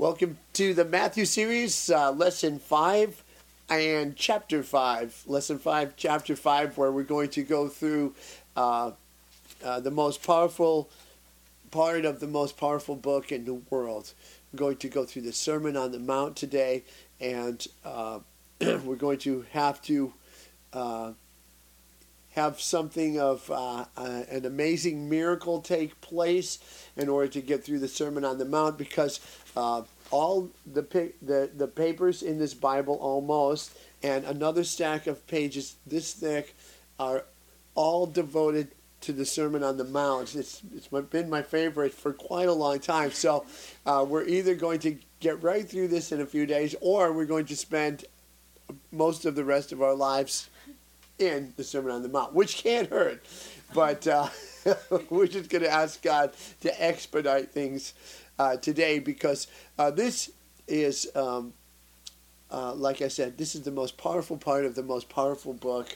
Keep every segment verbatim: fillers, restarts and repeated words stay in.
Welcome to the Matthew series, uh, lesson five and chapter five. Lesson five, chapter five, where we're going to go through uh, uh, the most powerful part of the most powerful book in the world. We're going to go through the Sermon on the Mount today, and uh, we're going to have to uh, have something of uh, uh, an amazing miracle take place in order to get through the Sermon on the Mount, because uh, all the, the the papers in this Bible almost, and another stack of pages this thick, are all devoted to the Sermon on the Mount. It's it's been my favorite for quite a long time. So uh, we're either going to get right through this in a few days, or we're going to spend most of the rest of our lives in the Sermon on the Mount, which can't hurt. But uh, we're just going to ask God to expedite things uh, today, because uh, this is, um, uh, like I said, this is the most powerful part of the most powerful book.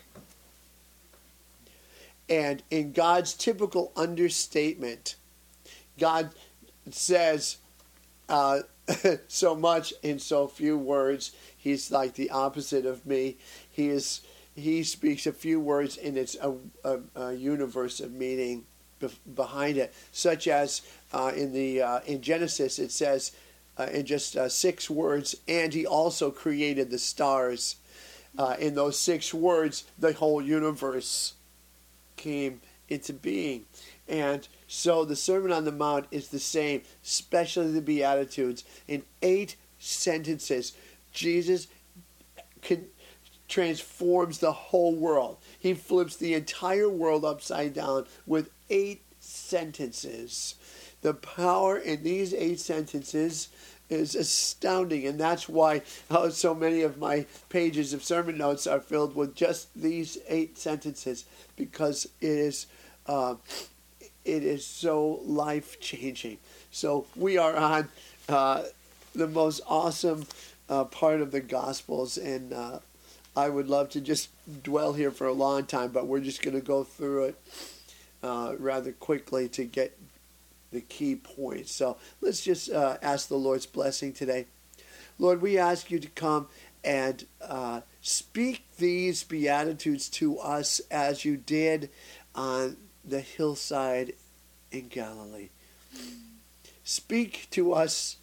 And in God's typical understatement, God says uh, so much in so few words. He's like the opposite of me. He is. He speaks a few words, and it's a, a, a universe of meaning be, behind it. Such as uh, in the uh, in Genesis, it says uh, in just uh, six words, and He also created the stars. Uh, in those six words, the whole universe came into being. And so the Sermon on the Mount is the same, especially the Beatitudes. In eight sentences, Jesus can. transforms the whole world. He flips the entire world upside down with eight sentences. The power in these eight sentences is astounding, and that's why uh, so many of my pages of sermon notes are filled with just these eight sentences, because it is uh, it is so life-changing. So we are on uh, the most awesome uh, part of the Gospels, and uh, I would love to just dwell here for a long time, but we're just going to go through it uh, rather quickly to get the key points. So let's just uh, ask the Lord's blessing today. Lord, we ask you to come and uh, speak these Beatitudes to us as you did on the hillside in Galilee. Speak to us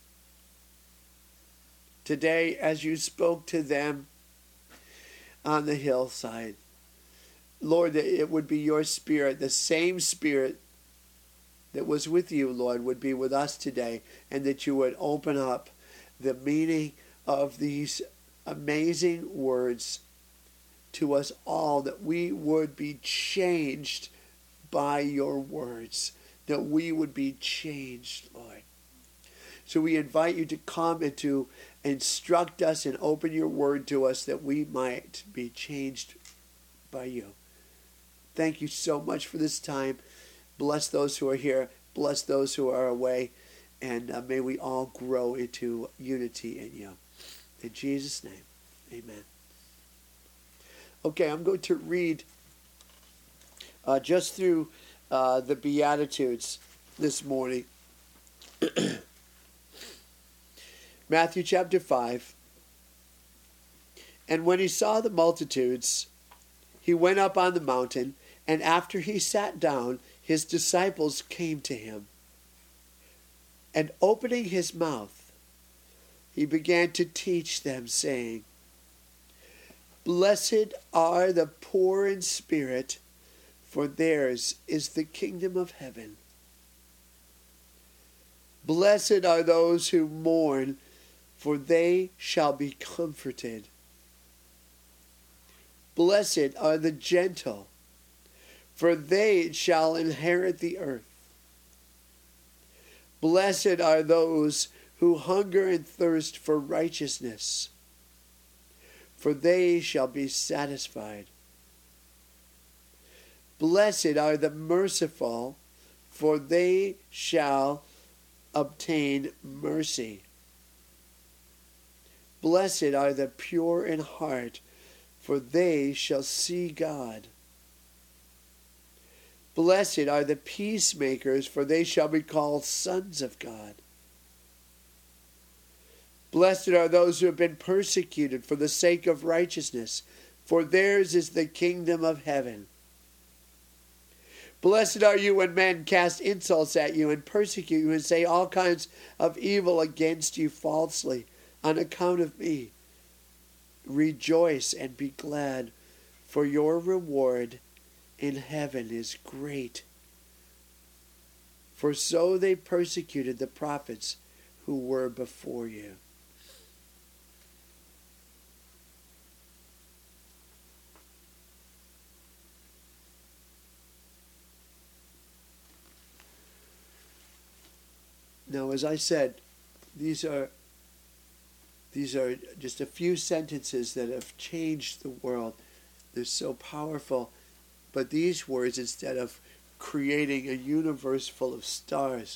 today as you spoke to them on the hillside. Lord, that it would be your Spirit, the same Spirit that was with you, Lord, would be with us today, and that you would open up the meaning of these amazing words to us all, that we would be changed by your words, that we would be changed, Lord. So we invite you to come and to instruct us and open your word to us, that we might be changed by you. Thank you so much for this time. Bless those who are here. Bless those who are away. And uh, may we all grow into unity in you. In Jesus' name, amen. Okay, I'm going to read uh, just through uh, the Beatitudes this morning. Matthew chapter five. And when he saw the multitudes, he went up on the mountain, and after he sat down, his disciples came to him. And opening his mouth, he began to teach them, saying, Blessed are the poor in spirit, for theirs is the kingdom of heaven. Blessed are those who mourn, for they shall be comforted. Blessed are the gentle, for they shall inherit the earth. Blessed are those who hunger and thirst for righteousness, for they shall be satisfied. Blessed are the merciful, for they shall obtain mercy. Blessed are the pure in heart, for they shall see God. Blessed are the peacemakers, for they shall be called sons of God. Blessed are those who have been persecuted for the sake of righteousness, for theirs is the kingdom of heaven. Blessed are you when men cast insults at you and persecute you and say all kinds of evil against you falsely on account of me. Rejoice and be glad, for your reward in heaven is great. For so they persecuted the prophets who were before you. Now, as I said, these are these are just a few sentences that have changed the world. They're so powerful. But these words, instead of creating a universe full of stars,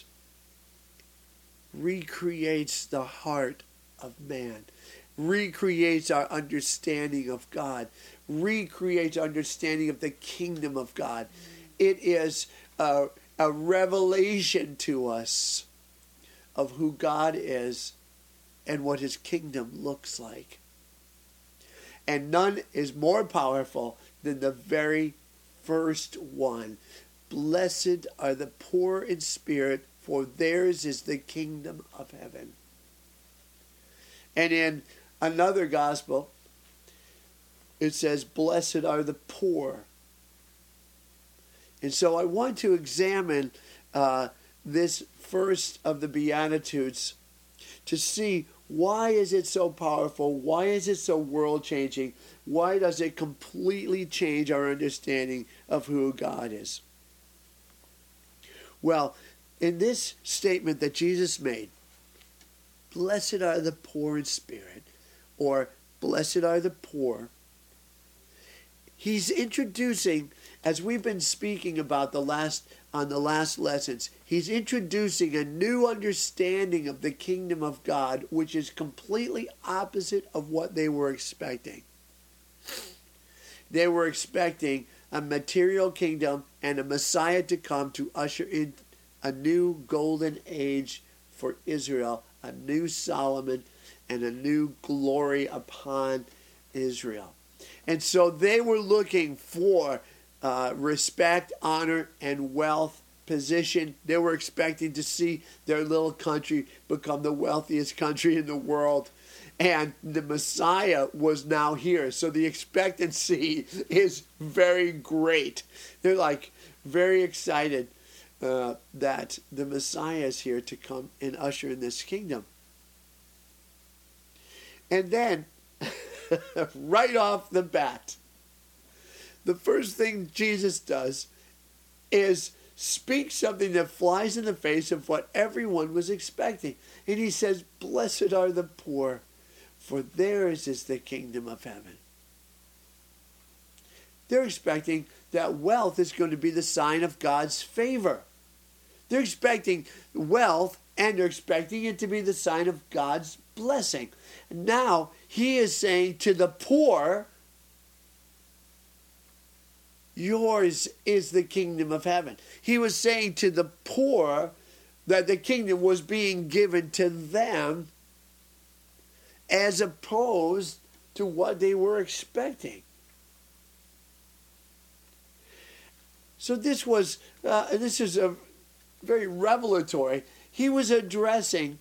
recreates the heart of man, recreates our understanding of God, recreates our understanding of the kingdom of God. It is a, a revelation to us of who God is and what his kingdom looks like. And none is more powerful than the very first one. Blessed are the poor in spirit, for theirs is the kingdom of heaven. And in another gospel, it says, blessed are the poor. And so I want to examine uh, this first of the Beatitudes to see, why is it so powerful? Why is it so world-changing? Why does it completely change our understanding of who God is? Well, in this statement that Jesus made, blessed are the poor in spirit, or blessed are the poor, he's introducing, as we've been speaking about the last on the last lessons, he's introducing a new understanding of the kingdom of God, which is completely opposite of what they were expecting. They were expecting a material kingdom and a Messiah to come to usher in a new golden age for Israel, a new Solomon, and a new glory upon Israel. And so they were looking for uh, respect, honor, and wealth, position. They were expecting to see their little country become the wealthiest country in the world. And the Messiah was now here. So the expectancy is very great. They're like very excited uh, that the Messiah is here to come and usher in this kingdom. And then, right off the bat, the first thing Jesus does is speak something that flies in the face of what everyone was expecting. And he says, blessed are the poor, for theirs is the kingdom of heaven. They're expecting that wealth is going to be the sign of God's favor. They're expecting wealth, and they're expecting it to be the sign of God's blessing. Now, he is saying to the poor, yours is the kingdom of heaven. He was saying to the poor that the kingdom was being given to them as opposed to what they were expecting. So this was, uh, this is a very revelatory. He was addressing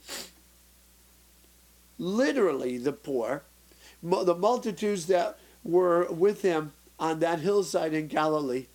literally the poor, the multitudes that were with him on that hillside in Galilee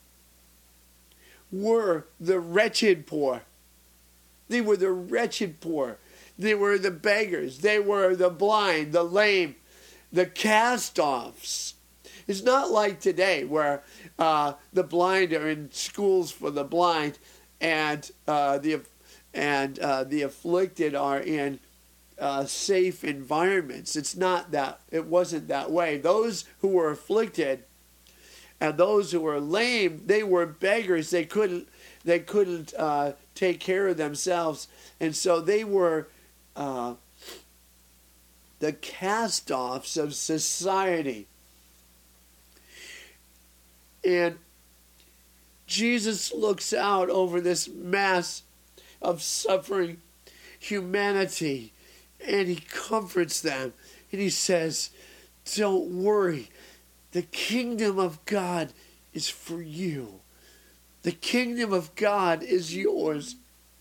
were the wretched poor. They were the wretched poor. They were the beggars. They were the blind, the lame, the cast-offs. It's not like today where uh, the blind are in schools for the blind and uh, the and uh, the afflicted are in uh, safe environments. It's not that. It wasn't that way. Those who were afflicted and those who were lame, they were beggars. They couldn't. They couldn't uh, take care of themselves, and so they were uh, the cast-offs of society. And Jesus looks out over this mass of suffering humanity, and he comforts them. And he says, don't worry. The kingdom of God is for you. The kingdom of God is yours.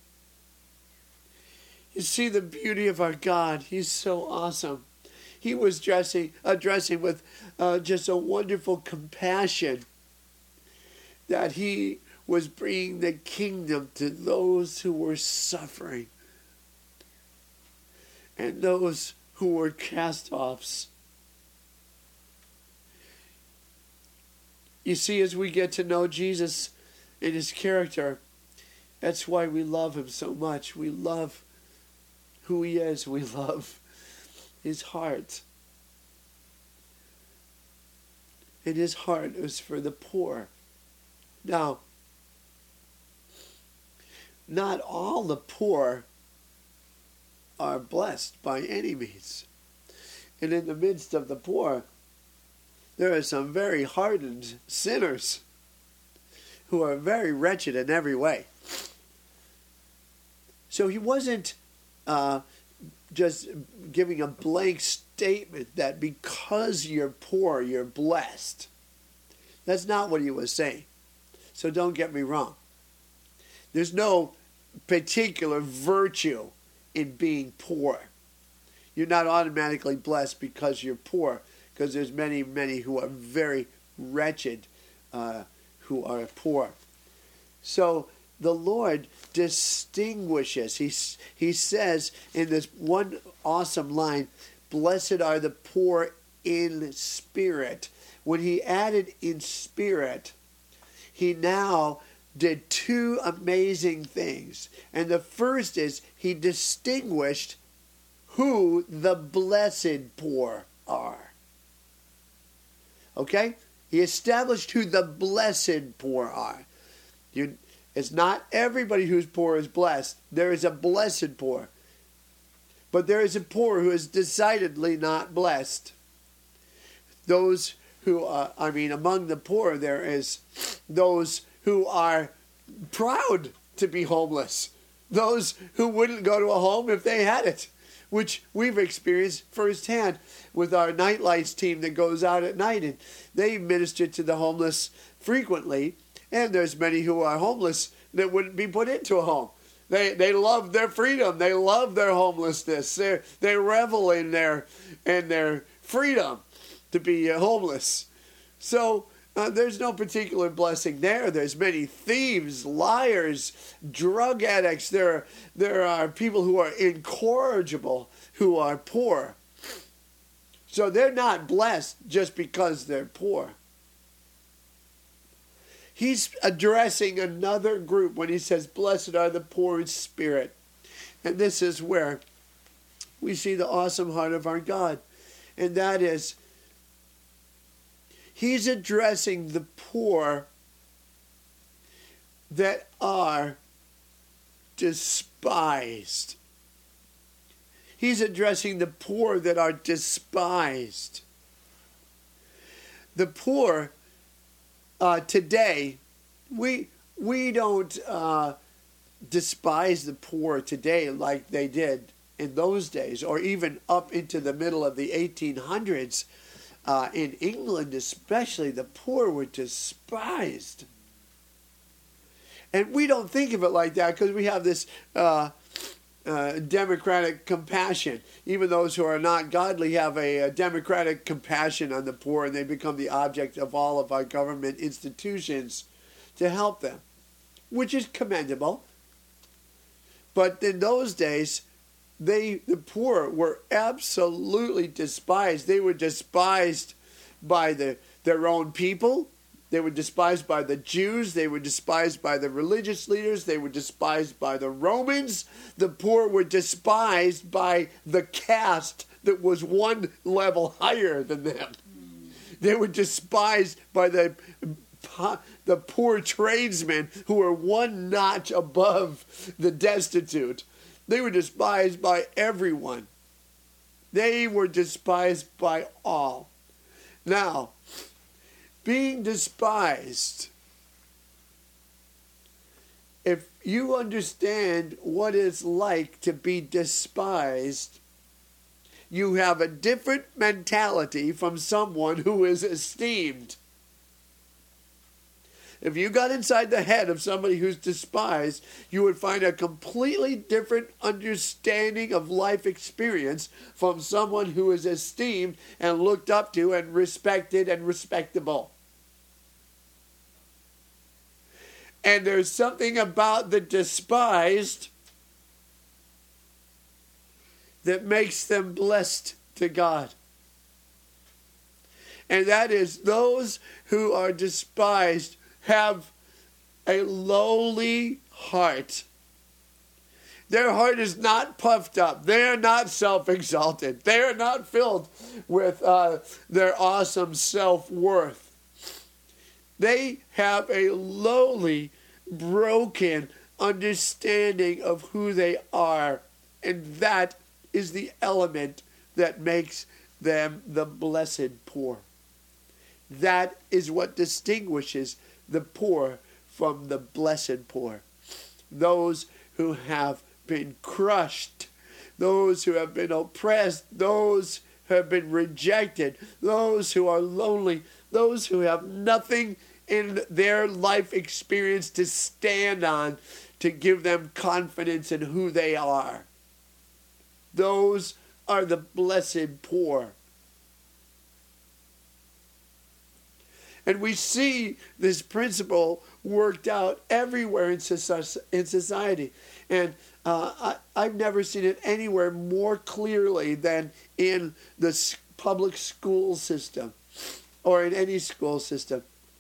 You see the beauty of our God. He's so awesome. He was dressing, addressing with uh, just a wonderful compassion that he was bringing the kingdom to those who were suffering and those who were cast-offs. You see, as we get to know Jesus and his character, that's why we love him so much. We love who he is. We love his heart. And his heart is for the poor. Now, not all the poor are blessed by any means. And in the midst of the poor, there are some very hardened sinners who are very wretched in every way. So he wasn't uh, just giving a blank statement that because you're poor, you're blessed. That's not what he was saying. So don't get me wrong. There's no particular virtue in being poor. You're not automatically blessed because you're poor, because there's many, many who are very wretched uh, who are poor. So the Lord distinguishes. He, he says in this one awesome line, blessed are the poor in spirit. When he added in spirit, he now did two amazing things. And the first is he distinguished who the blessed poor are. Okay? He established who the blessed poor are. You, it's not everybody who's poor is blessed. There is a blessed poor. But there is a poor who is decidedly not blessed. Those who, are, I mean, among the poor there is those who are proud to be homeless. Those who wouldn't go to a home if they had it, which we've experienced firsthand with our Nightlights team that goes out at night, and they minister to the homeless frequently. And there's many who are homeless that wouldn't be put into a home. They they love their freedom. They love their homelessness. They they revel in their in their freedom to be homeless. So uh, there's no particular blessing there. There's many thieves, liars, drug addicts. There there are people who are incorrigible, who are poor. So they're not blessed just because they're poor. He's addressing another group when he says, blessed are the poor in spirit. And this is where we see the awesome heart of our God. And that is, he's addressing the poor that are despised. He's addressing the poor that are despised. The poor Uh, today, we we don't uh, despise the poor today like they did in those days, or even up into the middle of the eighteen hundreds. Uh, in England especially, the poor were despised. And we don't think of it like that because we have this uh, uh, democratic compassion. Even those who are not godly have a, a democratic compassion on the poor, and they become the object of all of our government institutions to help them, which is commendable. But in those days, they the poor were absolutely despised. They were despised by the their own people. They were despised by the Jews. They were despised by the religious leaders. They were despised by the Romans. The poor were despised by the caste that was one level higher than them. They were despised by the, the poor tradesmen who were one notch above the destitute. They were despised by everyone. They were despised by all. Now, being despised, if you understand what it's like to be despised, you have a different mentality from someone who is esteemed. If you got inside the head of somebody who's despised, you would find a completely different understanding of life experience from someone who is esteemed and looked up to and respected and respectable. And there's something about the despised that makes them blessed to God. And that is those who are despised have a lowly heart. Their heart is not puffed up. They are not self-exalted. They are not filled with uh, their awesome self-worth. They have a lowly, broken understanding of who they are. And that is the element that makes them the blessed poor. That is what distinguishes the poor from the blessed poor. Those who have been crushed, those who have been oppressed, those who have been rejected, those who are lonely, those who have nothing in their life experience to stand on to give them confidence in who they are. Those are the blessed poor. And we see this principle worked out everywhere in society. And uh, I, I've never seen it anywhere more clearly than in the public school system or in any school system,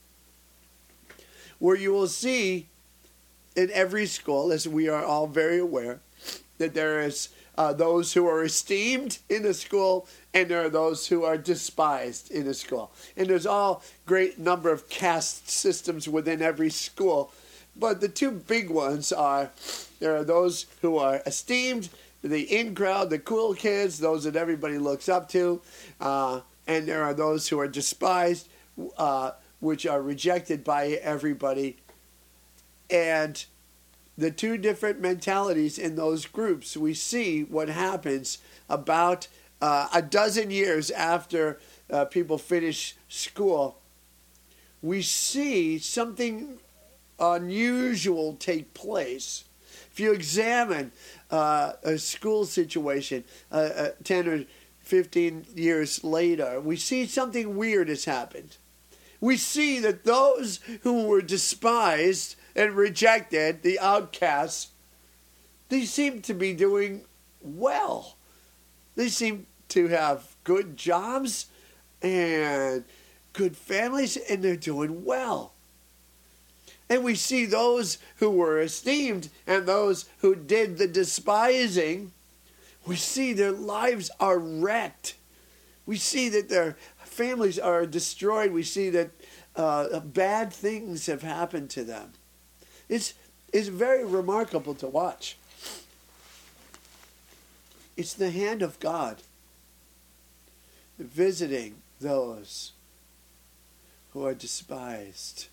where you will see in every school, as we are all very aware, that there is uh, those who are esteemed in the school and there are those who are despised in the school. And there's all great number of caste systems within every school. But the two big ones are, there are those who are esteemed, the in crowd, the cool kids, those that everybody looks up to. Uh, and there are those who are despised, uh, which are rejected by everybody. And the two different mentalities in those groups, we see what happens about uh, a dozen years after uh, people finish school. We see something unusual take place. If you examine uh, a school situation uh, uh, ten or fifteen years later, we see something weird has happened. We see that those who were despised and rejected, the outcasts, they seem to be doing well. They seem to have good jobs and good families, and they're doing well. And we see those who were esteemed and those who did the despising, we see their lives are wrecked. We see that their families are destroyed. We see that uh, bad things have happened to them. It's, it's very remarkable to watch. It's the hand of God visiting those who are despised.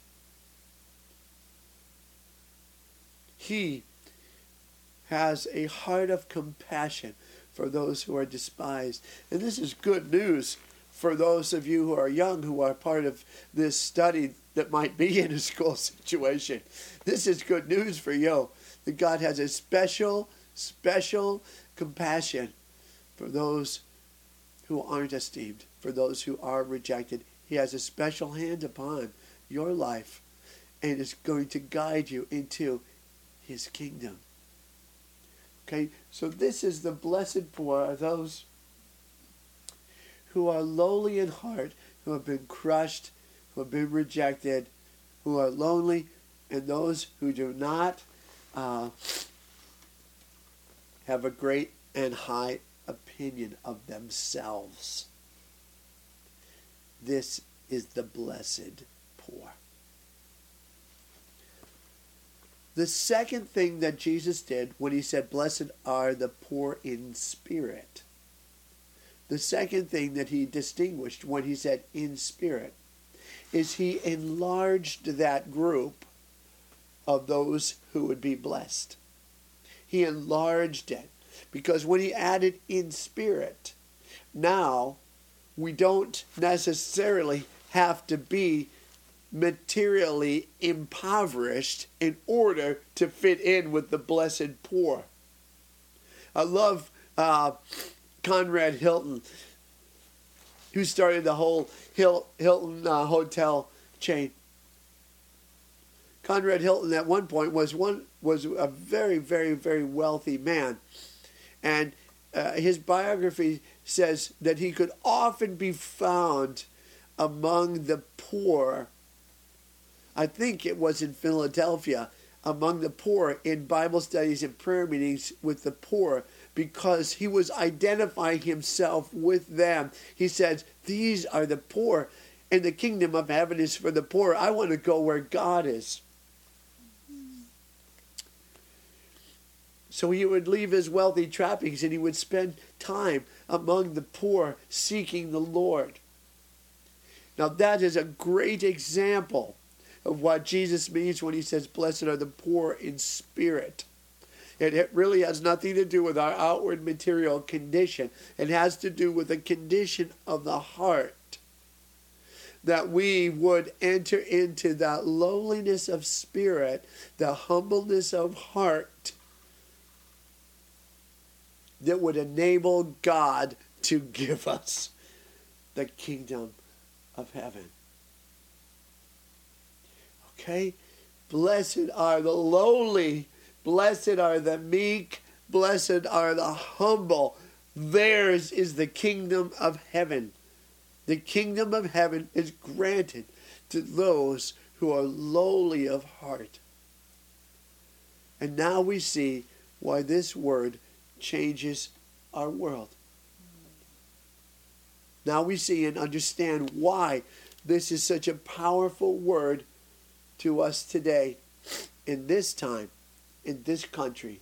He has a heart of compassion for those who are despised. And this is good news for those of you who are young, who are part of this study that might be in a school situation. This is good news for you, that God has a special, special compassion for those who aren't esteemed, for those who are rejected. He has a special hand upon your life and is going to guide you into His kingdom. Okay, so this is the blessed poor, are those who are lowly in heart, who have been crushed, who have been rejected, who are lonely, and those who do not uh, have a great and high opinion of themselves. This is the blessed poor. The second thing that Jesus did when he said, "Blessed are the poor in spirit," the second thing that he distinguished when he said "in spirit," is he enlarged that group of those who would be blessed. He enlarged it, because when he added "in spirit," now we don't necessarily have to be materially impoverished in order to fit in with the blessed poor. I love uh, Conrad Hilton, who started the whole Hil- Hilton uh, hotel chain. Conrad Hilton at one point was one was a very, very, very wealthy man. And uh, his biography says that he could often be found among the poor. I think it was in Philadelphia, among the poor in Bible studies and prayer meetings with the poor, because he was identifying himself with them. He says, these are the poor, and the kingdom of heaven is for the poor. I want to go where God is. So he would leave his wealthy trappings and he would spend time among the poor seeking the Lord. Now that is a great example of what Jesus means when he says, blessed are the poor in spirit. It really has nothing to do with our outward material condition. It has to do with the condition of the heart. That we would enter into that lowliness of spirit, the humbleness of heart, that would enable God to give us the kingdom of heaven. Okay? Blessed are the lowly, blessed are the meek, blessed are the humble. Theirs is the kingdom of heaven. The kingdom of heaven is granted to those who are lowly of heart. And now we see why this word changes our world. Now we see and understand why this is such a powerful word to us today, in this time, in this country.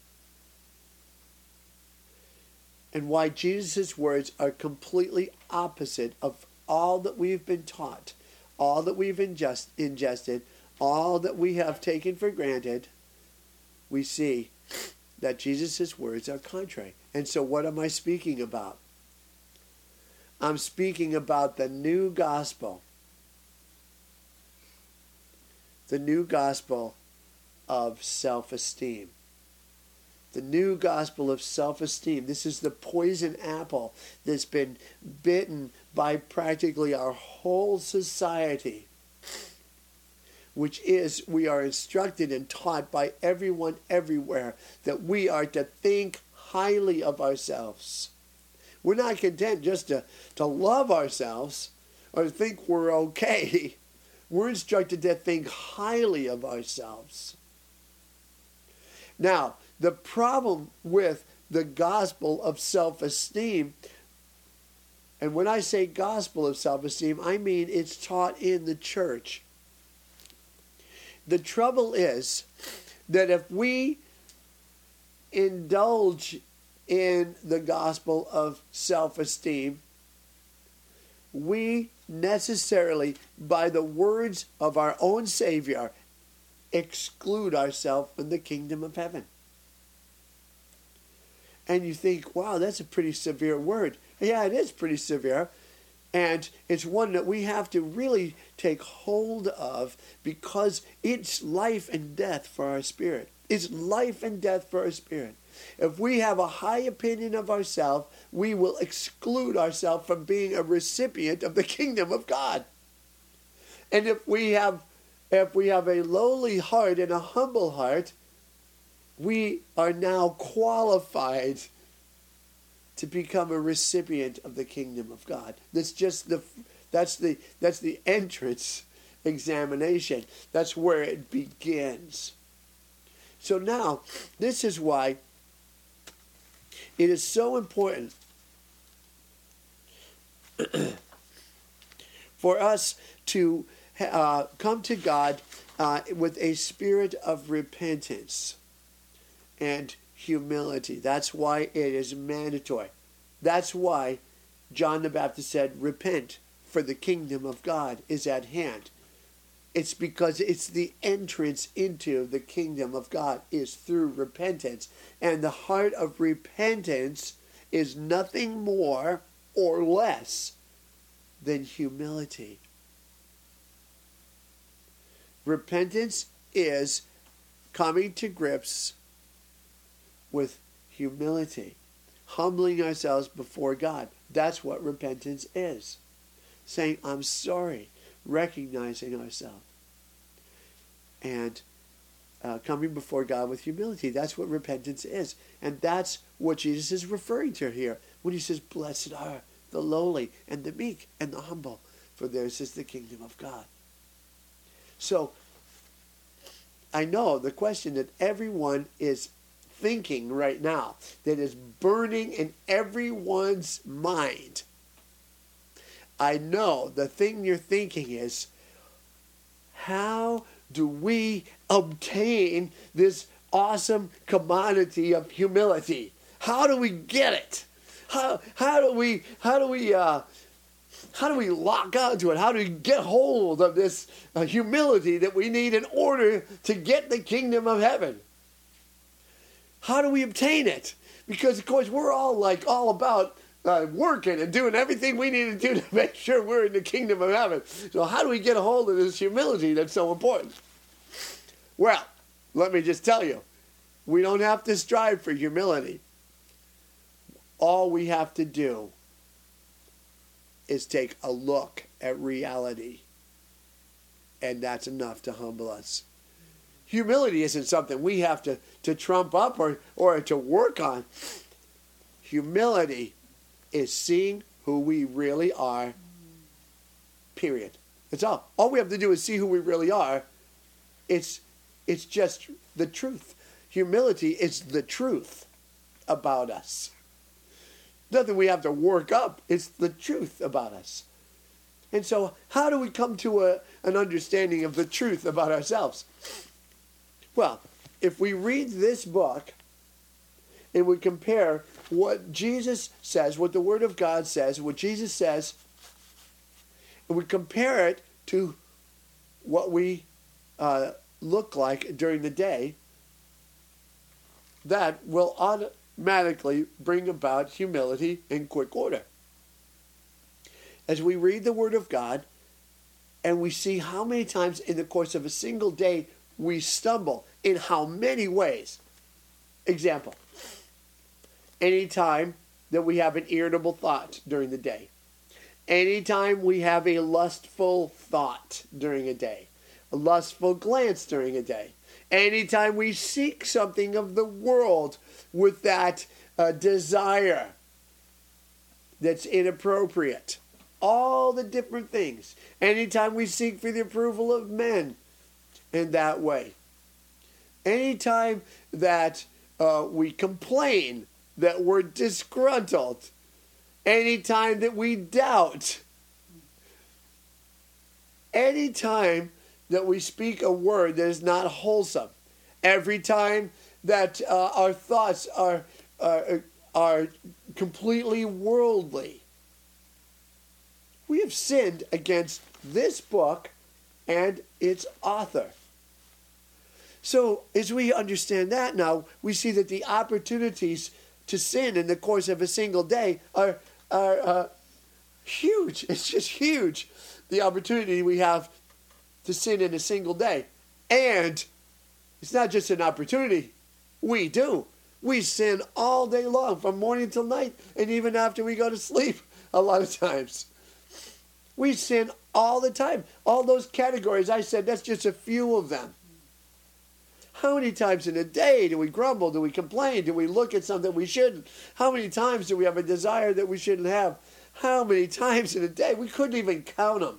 And why Jesus' words are completely opposite of all that we've been taught, all that we've ingest, ingested, all that we have taken for granted. We see that Jesus' words are contrary. And so what am I speaking about? I'm speaking about the new gospel. The new gospel of self-esteem. The new gospel of self-esteem. This is the poison apple that's been bitten by practically our whole society, which is, we are instructed and taught by everyone everywhere that we are to think highly of ourselves. We're not content just to, to love ourselves or think we're okay. We're instructed to think highly of ourselves. Now, the problem with the gospel of self-esteem, and when I say gospel of self-esteem, I mean it's taught in the church. The trouble is that if we indulge in the gospel of self-esteem, we necessarily, by the words of our own Savior, exclude ourselves from the kingdom of heaven. And you think, wow, that's a pretty severe word. Yeah, it is pretty severe. And it's one that we have to really take hold of, because it's life and death for our spirit. It's life and death for our spirit. If we have a high opinion of ourselves, we will exclude ourselves from being a recipient of the kingdom of God. And if we have, if we have a lowly heart and a humble heart, we are now qualified to become a recipient of the kingdom of God. That's just the that's the that's the entrance examination. That's where it begins. So now, this is why it is so important for us to uh, come to God uh, with a spirit of repentance and humility. That's why it is mandatory. That's why John the Baptist said, repent, for the kingdom of God is at hand. It's because it's the entrance into the kingdom of God is through repentance. And the heart of repentance is nothing more or less than humility. Repentance is coming to grips with humility, humbling ourselves before God. That's what repentance is. Saying, I'm sorry, recognizing ourselves. And uh, coming before God with humility. That's what repentance is. And that's what Jesus is referring to here when he says, blessed are the lowly and the meek and the humble, for theirs is the kingdom of God. So, I know the question that everyone is thinking right now, that is burning in everyone's mind. I know the thing you're thinking is, how do we obtain this awesome commodity of humility? How do we get it? How how do we how do we uh, how do we lock onto it? How do we get hold of this uh, humility that we need in order to get the kingdom of heaven? How do we obtain it? Because of course we're all like all about uh, working and doing everything we need to do to make sure we're in the kingdom of heaven. So how do we get a hold of this humility that's so important? Well, let me just tell you, we don't have to strive for humility. All we have to do is take a look at reality, and that's enough to humble us. Humility isn't something we have to, to trump up or, or to work on. Humility is seeing who we really are, period. That's all. All we have to do is see who we really are. It's, it's just the truth. Humility is the truth about us. Nothing we have to work up. It's the truth about us. And so how do we come to a, an understanding of the truth about ourselves? Well, if we read this book and we compare what Jesus says, what the Word of God says, what Jesus says, and we compare it to what we uh, look like during the day, that will automatically bring about humility in quick order. As we read the Word of God and we see how many times in the course of a single day we stumble, in how many ways. Example, anytime that we have an irritable thought during the day, anytime we have a lustful thought during a day, a lustful glance during a day, anytime we seek something of the world with that uh, desire that's inappropriate, all the different things, anytime we seek for the approval of men in that way, anytime that uh, we complain that we're disgruntled, anytime that we doubt, anytime that we speak a word that is not wholesome, every time that uh, our thoughts are, are, are completely worldly, we have sinned against this book and its author. So as we understand that now, we see that the opportunities to sin in the course of a single day are, are uh, huge. It's just huge, the opportunity we have to sin in a single day. And it's not just an opportunity. We do. We sin all day long, from morning till night, and even after we go to sleep a lot of times. We sin all the time. All those categories I said, that's just a few of them. How many times in a day do we grumble? Do we complain? Do we look at something we shouldn't? How many times do we have a desire that we shouldn't have? How many times in a day? We couldn't even count them.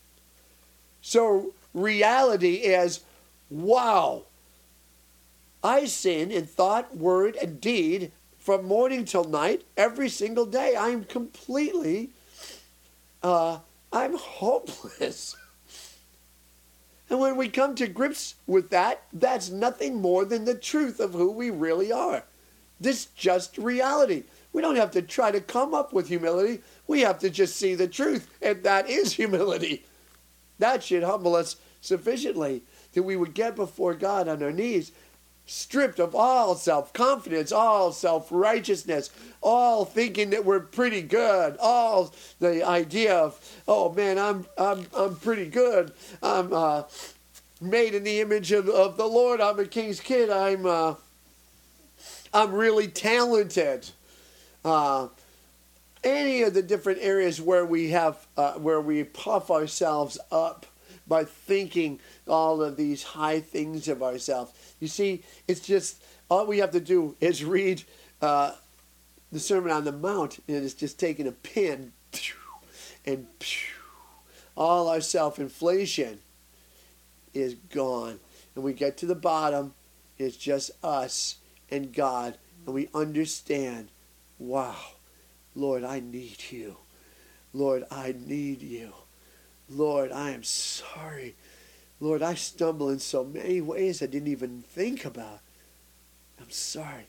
So reality is, wow, I sin in thought, word, and deed from morning till night, every single day. I'm completely, uh, I'm hopeless. And when we come to grips with that, that's nothing more than the truth of who we really are. This just reality. We don't have to try to come up with humility. We have to just see the truth, and that is humility. That should humble us sufficiently that we would get before God on our knees, stripped of all self-confidence, all self-righteousness, all thinking that we're pretty good, all the idea of, oh man, I'm I'm I'm pretty good. I'm uh, made in the image of, of the Lord. I'm a king's kid. I'm uh, I'm really talented. Uh, any of the different areas where we have uh, where we puff ourselves up by thinking all of these high things of ourselves. You see, it's just, all we have to do is read uh, the Sermon on the Mount, and it's just taking a pin, and all our self-inflation is gone. And we get to the bottom, it's just us and God, and we understand, wow, Lord, I need you. Lord, I need you. Lord, I am sorry. Lord, I stumble in so many ways I didn't even think about. I'm sorry.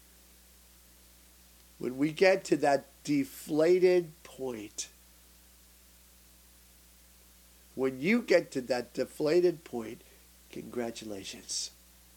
When we get to that deflated point, when you get to that deflated point, congratulations.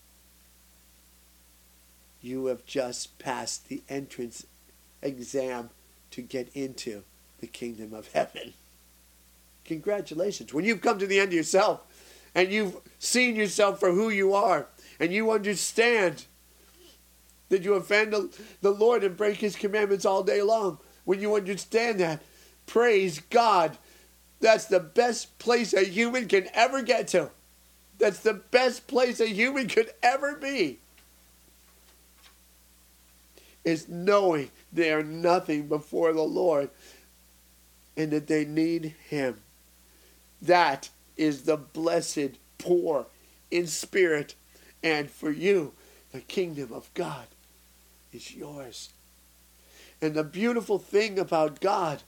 You have just passed the entrance exam to get into the kingdom of heaven. Congratulations. When you've come to the end of yourself and you've seen yourself for who you are and you understand that you offend the Lord and break his commandments all day long, when you understand that, praise God. That's the best place a human can ever get to. That's the best place a human could ever be. Is knowing they are nothing before the Lord and that they need him. That is the blessed poor in spirit. And for you, the kingdom of God is yours. And the beautiful thing about God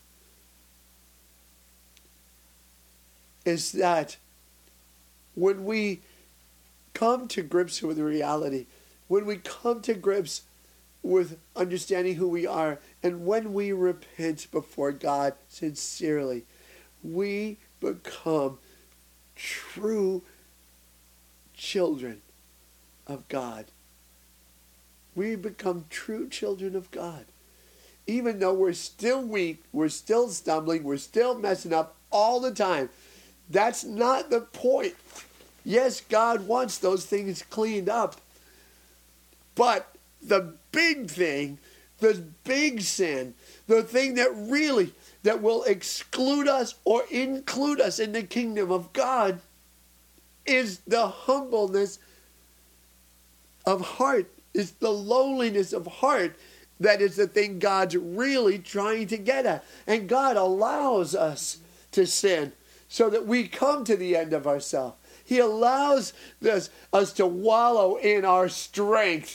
is that when we come to grips with reality, when we come to grips with understanding who we are, and when we repent before God sincerely, we become true children of God. We become true children of God. Even though we're still weak, we're still stumbling, we're still messing up all the time. That's not the point. Yes, God wants those things cleaned up. But the big thing, the big sin, the thing that really, that will exclude us or include us in the kingdom of God is the humbleness of heart. It's the lowliness of heart that is the thing God's really trying to get at. And God allows us to sin so that we come to the end of ourselves. He allows this, us to wallow in our strength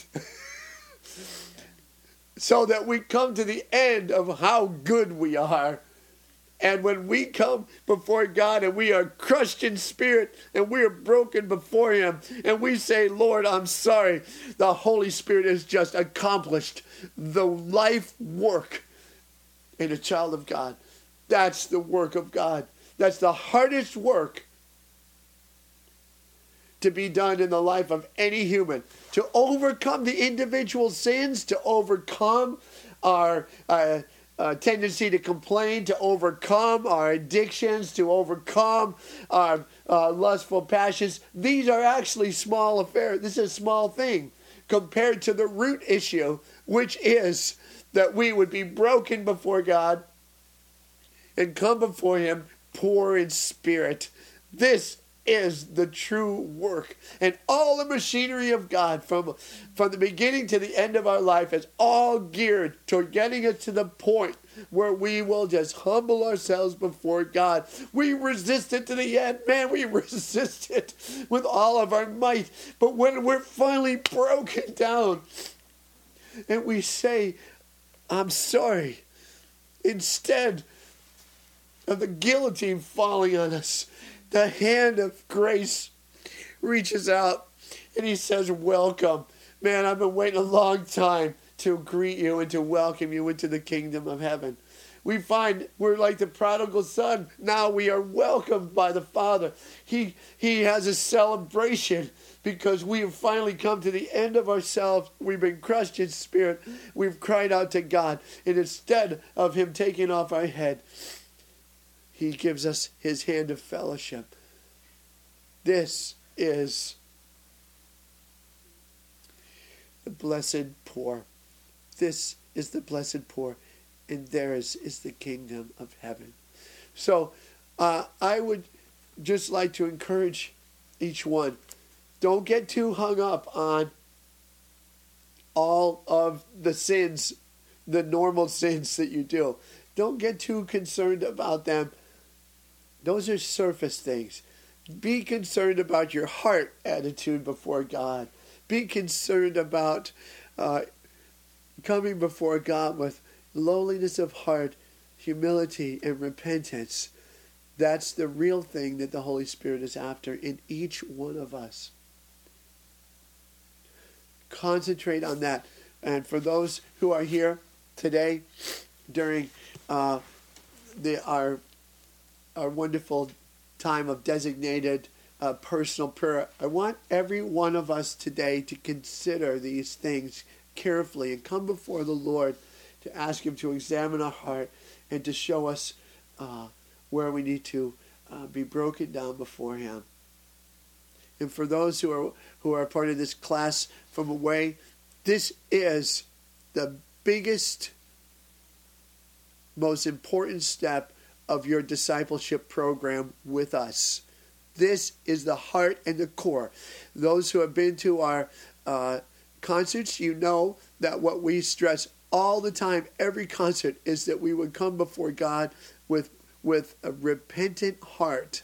so that we come to the end of how good we are. And when we come before God and we are crushed in spirit and we are broken before him and we say, Lord, I'm sorry, the Holy Spirit has just accomplished the life work in a child of God. That's the work of God. That's the hardest work to be done in the life of any human. To overcome the individual sins, to overcome our uh, uh, tendency to complain, to overcome our addictions, to overcome our uh, lustful passions. These are actually small affairs. This is a small thing compared to the root issue, which is that we would be broken before God and come before him poor in spirit. This is the true work. And all the machinery of God from, from the beginning to the end of our life is all geared toward getting us to the point where we will just humble ourselves before God. We resist it to the end. Man, we resist it with all of our might. But when we're finally broken down and we say, I'm sorry, instead of the guillotine falling on us, the hand of grace reaches out and he says, welcome. Man, I've been waiting a long time to greet you and to welcome you into the kingdom of heaven. We find we're like the prodigal son. Now we are welcomed by the Father. He, he has a celebration because we have finally come to the end of ourselves. We've been crushed in spirit. We've cried out to God. And instead of him taking off our head, he gives us his hand of fellowship. This is the blessed poor. This is the blessed poor. And theirs is the kingdom of heaven. So uh, I would just like to encourage each one. Don't get too hung up on all of the sins, the normal sins that you do. Don't get too concerned about them. Those are surface things. Be concerned about your heart attitude before God. Be concerned about uh, coming before God with lowliness of heart, humility, and repentance. That's the real thing that the Holy Spirit is after in each one of us. Concentrate on that. And for those who are here today during uh, the, our, our wonderful time of designated uh, personal prayer, I want every one of us today to consider these things carefully and come before the Lord to ask him to examine our heart and to show us uh, where we need to uh, be broken down before him. And for those who are who are part of this class from away, this is the biggest, most important step of your discipleship program with us. This is the heart and the core. Those who have been to our uh, concerts, you know that what we stress all the time, every concert, is that we would come before God with, with a repentant heart.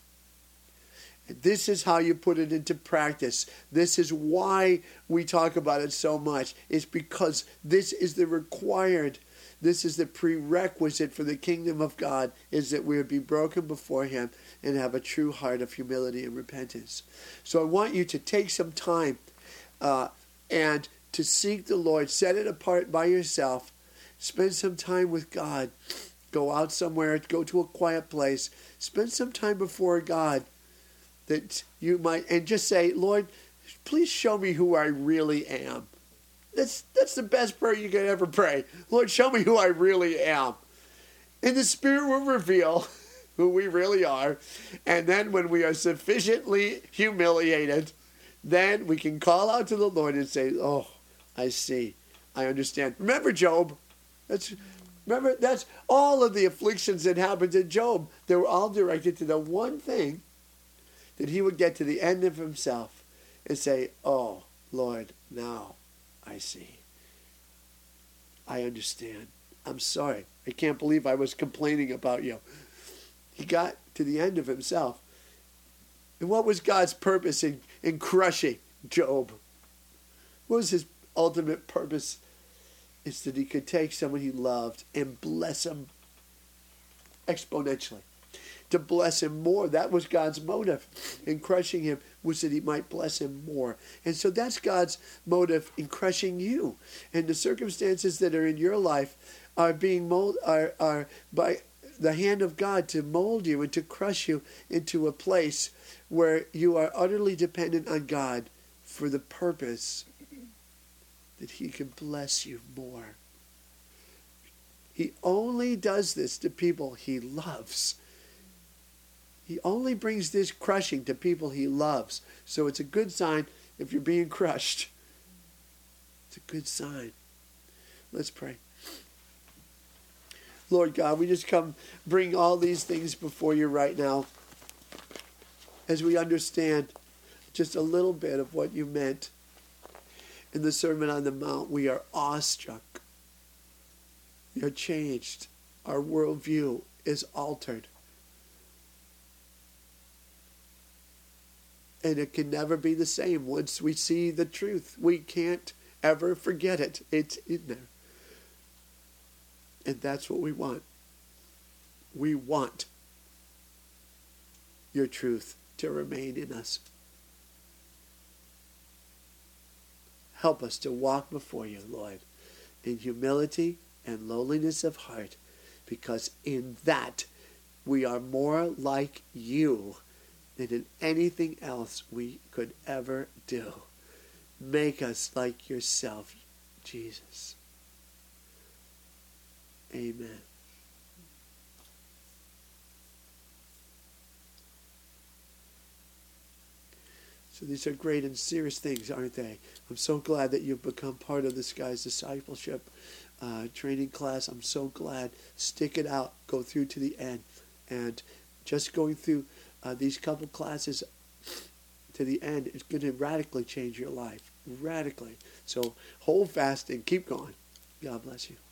And this is how you put it into practice. This is why we talk about it so much. It's because this is the required, this is the prerequisite for the kingdom of God, is that we would be broken before him and have a true heart of humility and repentance. So I want you to take some time uh, and to seek the Lord. Set it apart by yourself. Spend some time with God. Go out somewhere. Go to a quiet place. Spend some time before God that you might, and just say, Lord, please show me who I really am. That's, that's the best prayer you can ever pray. Lord, show me who I really am. And the Spirit will reveal who we really are. And then when we are sufficiently humiliated, then we can call out to the Lord and say, oh, I see. I understand. Remember Job. That's remember that's all of the afflictions that happened to Job. They were all directed to the one thing, that he would get to the end of himself and say, oh, Lord, now I see. I understand. I'm sorry. I can't believe I was complaining about you. He got to the end of himself. And what was God's purpose in, in crushing Job? What was his ultimate purpose? Is that he could take someone he loved and bless him exponentially. To bless him more. That was God's motive in crushing him, was that he might bless him more. And so that's God's motive in crushing you. And the circumstances that are in your life are being mold, are, are by the hand of God to mold you and to crush you into a place where you are utterly dependent on God for the purpose that he can bless you more. He only does this to people he loves. He only brings this crushing to people he loves. So it's a good sign if you're being crushed. It's a good sign. Let's pray. Lord God, we just come bring all these things before you right now as we understand just a little bit of what you meant in the Sermon on the Mount. We are awestruck. We are changed. Our worldview is altered. And it can never be the same once we see the truth. We can't ever forget it. It's in there. And that's what we want. We want your truth to remain in us. Help us to walk before you, Lord, in humility and lowliness of heart, because in that we are more like you than in anything else we could ever do. Make us like yourself, Jesus. Amen. So these are great and serious things, aren't they? I'm so glad that you've become part of this guy's discipleship uh, training class. I'm so glad. Stick it out. Go through to the end. And just going through uh, these couple classes to the end is going to radically change your life. Radically. So hold fast and keep going. God bless you.